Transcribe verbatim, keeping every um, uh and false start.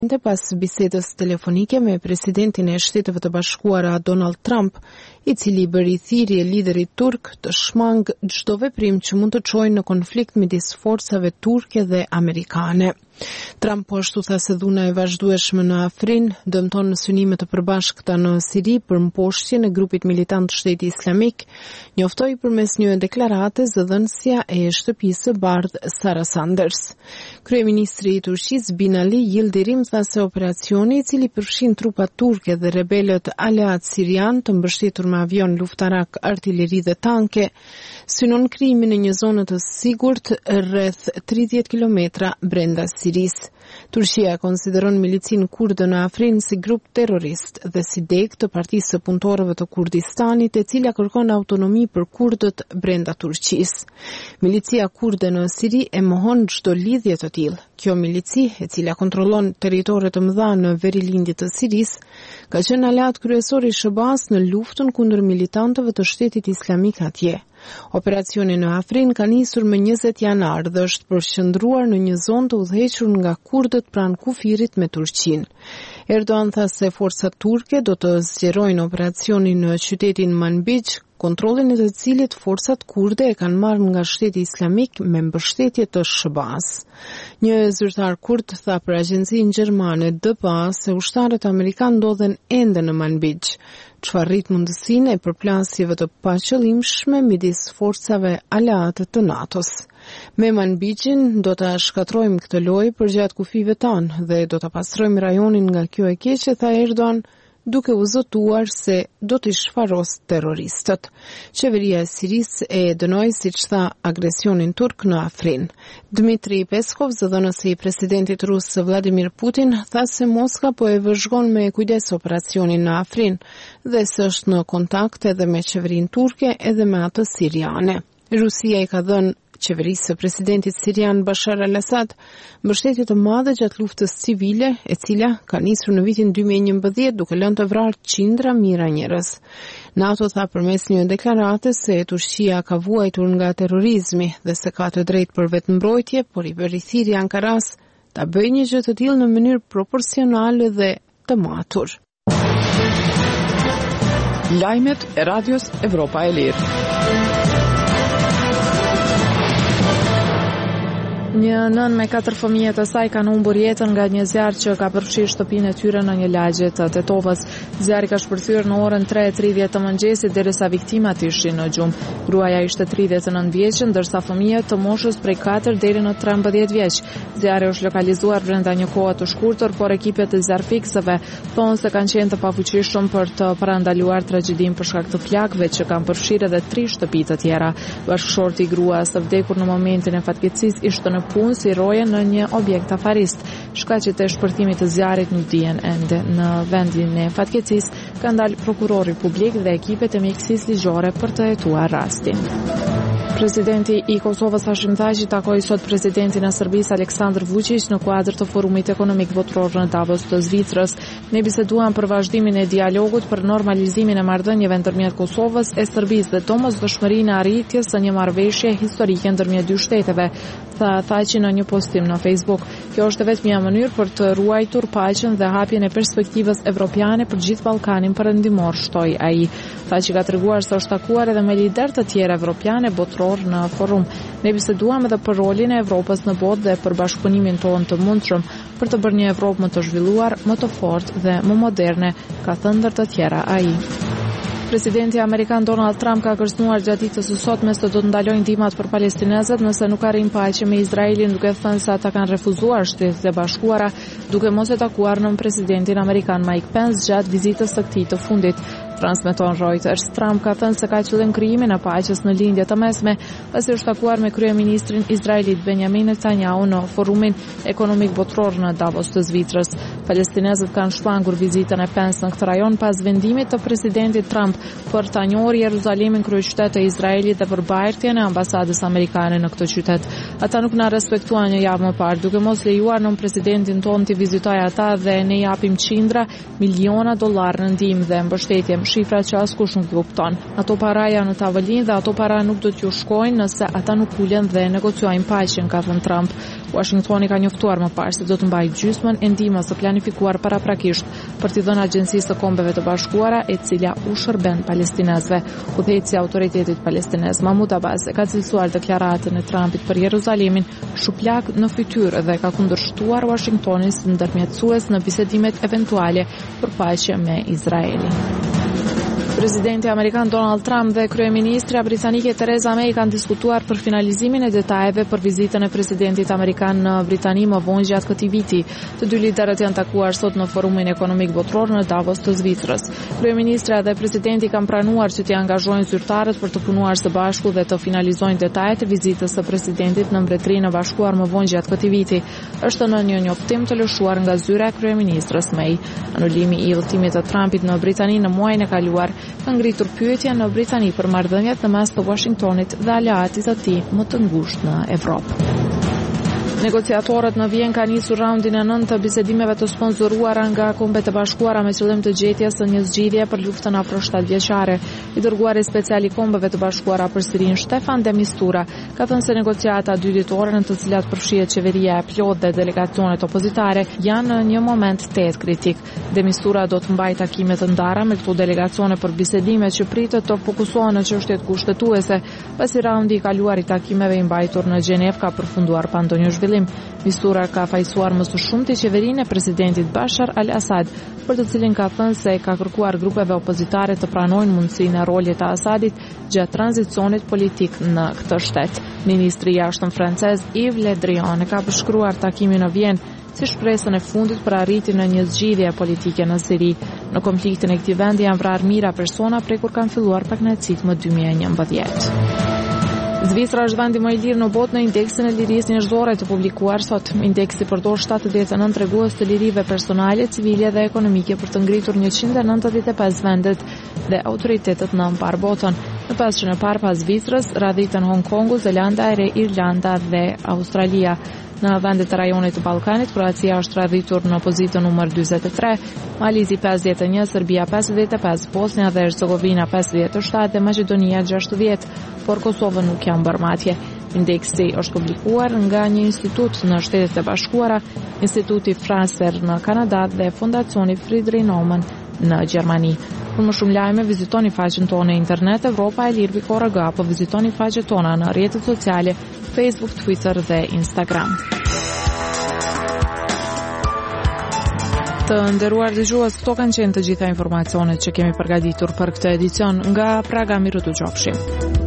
Pas bisedës telefonike me presidentin e Shteteve të Bashkuara Donald Trump, i cili bëri thirrje liderit turk të shmang çdo veprim që mund të çojë në konflikt midis forcave turke dhe amerikane. Trump po ashtu tha se dhuna e vazhdueshme në Afrin dëmton në synime të përbashkëta në Siri për mposhtjen e grupit militant të Shtetit Islamik, njoftoi përmes një deklarate zëdhënësja e shtëpisë së bardhë Sarah Sanders. Kryeministri i Turqisë Binali Yildirim tha se operacioni, i cili përfshin trupat turke dhe rebelët aleat sirian të mbështetur me avion luftarak, artilleri dhe tanke, synon krijimin e një zone të sigurt rreth tridhjetë kilometra brenda Sirisë. Turqia konsideron milicin kurde në Afrin si grup terrorist dhe si deg të Partisë së Punëtorëve të Kurdistanit, e cila kërkon autonomi për kurdët brenda Turqisë. Milicia kurde në Siri e mohon çdo lidhje të tillë. Kjo milici, e cila kontrollon territore të mëdha në verilindje të Sirisë, ka qenë aleat kryesor i S B A-s në luftën kundër militantëve të Shtetit Islamik atje. Operacioni në Afrin ka nisur më njëzet janar dhe është përqendruar në një zonë të udhëhequr nga kurdët pranë kufirit me Turqinë. Erdogan tha se forcat turke do të zgjerojnë operacionin në qytetin Manbij, kontrollin e të cilit forcat kurde e kanë marrë nga Shteti Islamik me mbështetje të S B A-s. Një zyrtar kurd tha për agjencinë gjermane D P A se ushtarët amerikanë ndodhen ende në Manbij, çfarë rrit mundësinë e përplasjeve të paqëllimshme midis forcave aleate të NATO-s. Me Manbijin do ta shkatrojmë këtë lojë përgjatë kufive tanë dhe do ta pastrojmë rajonin nga kjo e keqe, tha Erdogan, duke u zotuar se do të shfaros terroristët. Qeveria e Sirisë e dënoi, siç tha, agresionin turk në Afrin. Dmitri Peskov, zëdhënësi i presidentit rus Vladimir Putin, tha se Moska po e vëzhgon me kujdes operacionin në Afrin dhe se është në kontakt edhe me qeverinë turke edhe me atë siriane. Rusia i ka dhënë qeverisë së presidentit sirian Bashar al-Assad mbështetje të madhe gjatë luftës civile, e cila ka nisur në vitin dy mijë e njëmbëdhjetë duke lënë të vrarë qindra mijëra njerëz. NATO tha përmes një deklarate se Turqia ka vuajtur nga terrorizmi dhe se ka të drejtë për vetëmbrojtje, por i bëri thirrje Ankaras ta bëjë një gjë të tillë në mënyrë proporcionale dhe të matur. Lajmet e Radios Evropa e Lirë. Një nën me katër fëmijë të saj kanë humbur jetën nga një zjarr që ka përfshirë shtëpinë e tyre në një lagje të Tetovës. Zjarri ka shpërthyer në orën tre e tridhjetë të mëngjesit derisa viktimat ishin në gjumë. Gruaja ishte tridhjetë e nëntë vjeçë, ndërsa fëmijët të moshës prej katër deri në trembëdhjetë vjeç. Zjarri është lokalizuar brenda një kohe të shkurtër, por ekipet e zjarrfiksëve thonë se kanë qenë të pafuqishëm për të parandaluar tragjedinë për shkak të plagëve që kanë përfshirë edhe tri shtëpi të tjera. Bashkëshorti i gruas së vdekur në momentin e fatkeqësisë ishte në punë si roje në një objekt afarist. Shkaqet e shpërthimit të zjarrit nuk dihen ende. Në vendin e fatkeqësisë ka ndalë prokurori publik dhe ekipet e mjekësisë ligjore për të hetuar rastin. Presidenti i Kosovës Hashim Thaçi takoi sot presidentin e Serbisë Aleksandar Vučić në kuadër të forumit ekonomik botror në Davos të Zvicrës. Ne biseduam për vazhdimin e dialogut për normalizimin e marrëdhënieve ndërmjet Kosovës e Serbisë dhe domosdoshmërinë e arritjes së një marrëveshje historike ndërmjet dy shteteve, tha Thaçi në një postim në Facebook. Kjo është vetëm një mënyrë për të ruajtur paqen dhe hapjen e perspektivës evropiane për gjithë Ballkanin perëndimor, shtoi ai. Thaçi ka treguar se është takuar edhe me lider të tjerë evropianë botror në forum. Ne biseduam edhe për rolin e Evropës në botë dhe për bashkëpunimin tonë të mundshëm për të bërë një Evropë më të zhvilluar, më të fortë dhe më moderne, ka thënë ndër të tjera ai. Presidenti amerikan Donald Trump ka kërcënuar gjatë ditës së sotme se do të ndalojnë ndihmat për palestinezët nëse nuk arrin paqe me Izraelin, duke thënë se ata kanë refuzuar Shtetet e Bashkuara, duke mos e takuar nën presidentin amerikan Mike Pence gjatë vizitës së këtij të fundit. Transmeton Reuters, Trump ka thënë se ka qëllim krijimin e paqes në lindje të mesme, pasi është takuar me kryeministrin izraelit Benjamin Netanyahu në forumin ekonomik botror në Davos të Zvicrës. Palestinezët kanë shpangur vizitën e Pence në këtë rajon pas vendimit të presidentit Trump për ta njohur Jeruzalemin kryeqytet të Izraelit dhe për mbajtjen e ambasadës amerikane në këtë qytet. Ata nuk na respektuan një javë më parë, duke mos lejuar nën presidentin ton të vizitojë ata dhe ne japim qindra miliona dollar në ndihmë dhe mbështetje, shifra që askush nuk kupton. Ato para janë në tavolinë dhe ato para nuk do t'ju shkojnë nëse ata nuk ulen dhe negociojnë paqen, ka thënë Trump. Washingtoni ka njoftuar më parë se do të mbajë gjysmën e ndihmës së planifikuar paraprakisht për t'i dhënë Agjencisë së Kombeve të Bashkuara, e cila u shërben palestinezëve. Udhëheqësi i autoritetit palestinez Mahmoud Abbas ka cilësuar deklaratën e Trumpit për Jeruzalemin shuplak në fytyrë dhe ka kundërshtuar Washingtonin si ndërmjetësues në bisedimet eventuale për paqe me Izraelin. Presidenti amerikan Donald Trump dhe kryeministra britanike Theresa May kanë diskutuar për finalizimin e detajeve për vizitën e presidentit amerikan në Britani më vonë gjatë këtij viti. Të dy liderët janë takuar sot në Forumin Ekonomik Botror në Davos të Zvicrës. Kryeministra dhe presidenti kanë pranuar që të angazhojnë zyrtarët për të punuar së bashku dhe të finalizojnë detajet e vizitës së presidentit në Mbretërinë e Bashkuar më vonë gjatë këtij viti. Është në një njoftim të lëshuar nga zyra e kryeministrës May. Anulimi i udhëtimit të Trumpit në Britani në muajin e kaluar ka ngritur pyetja në Britani për marrëdhëniet në mes të Washingtonit dhe aleatit të tij më të ngushtë në Evropë. Negociatorët në Vjenë kanë nisur raundin e nëntë të bisedimeve të sponsoruara nga Kombet e Bashkuara me qëllim të gjetjes së një zgjidhje për luftën afro shtatëvjeçare. I dërguari special i Kombeve të Bashkuara për Sirinë, Stefan de Mistura, ka thënë se negociata dy ditore në të cilat përfshihet qeveria e plot dhe delegacionet opozitare janë në një moment tetë kritik. De Mistura do të mbajë takime të ndara me këto delegacione për bisedime që pritet të fokusohen në çështjet kushtetuese, pasi raundi i kaluar i takimeve i mbajtur në Gjenev ka përfunduar pa ndonjë zhvillim. Mistura ka fajsuar më së shumti qeverinë e presidentit Bashar al-Assad, për të cilin ka thënë se ka kërkuar grupeve opozitare të pranojnë mundësinë e rolit të Assadit gjatë tranzicionit politik në këtë shtet. Ministri i jashtëm francez Yves Le Drian ka përshkruar takimin në Vjenë si shpresën e fundit për arritjen e një zgjidhje politike në Siri. Në konfliktin e këtij vendi janë vrarë mijëra persona prej kur kanë filluar paknaqësitë më dy mijë e njëmbëdhjetë. Zvicra është vendi më i lirë në botë në indeksin e lirisë njerëzore të publikuar sot. Indeksi përdor shtatëdhjetë e nëntë tregues të lirive personale, civile dhe ekonomike për të ngritur njëqind e nëntëdhjetë e pesë vendet dhe autoritetet në mbar botën. Në pesëqen e parë pas Zvicrës radhiten Hong Kongu, Zelanda, Re Irlanda dhe Australia. Në vendet e rajonit të Ballkanit, Kroacia është radhitur në pozitën numër dyzet e tre, Malizi pesëdhjetë e një, Serbia pesëdhjetë e pesë, Bosnia dhe Hercegovina pesëdhjetë e shtatë dhe Maqedonia gjashtëdhjetë, por Kosova nuk janë bërë matje. Indeksi është publikuar nga një institut në Shtetet e Bashkuara, Instituti Fraser në Kanada dhe Fondacioni Friedrich Naumann në Gjermani. Për më shumë lajme, vizitoni faqen tonë në internet Europa e Lirë pikë org, apo vizitoni faqen tona në rrjetet sociale Facebook, Twitter dhe Instagram. Të nderuar dëgjues, këto kanë qenë të gjitha informacionet që kemi përgatitur për këtë edicion. Nga Praga, miru të gjofshim.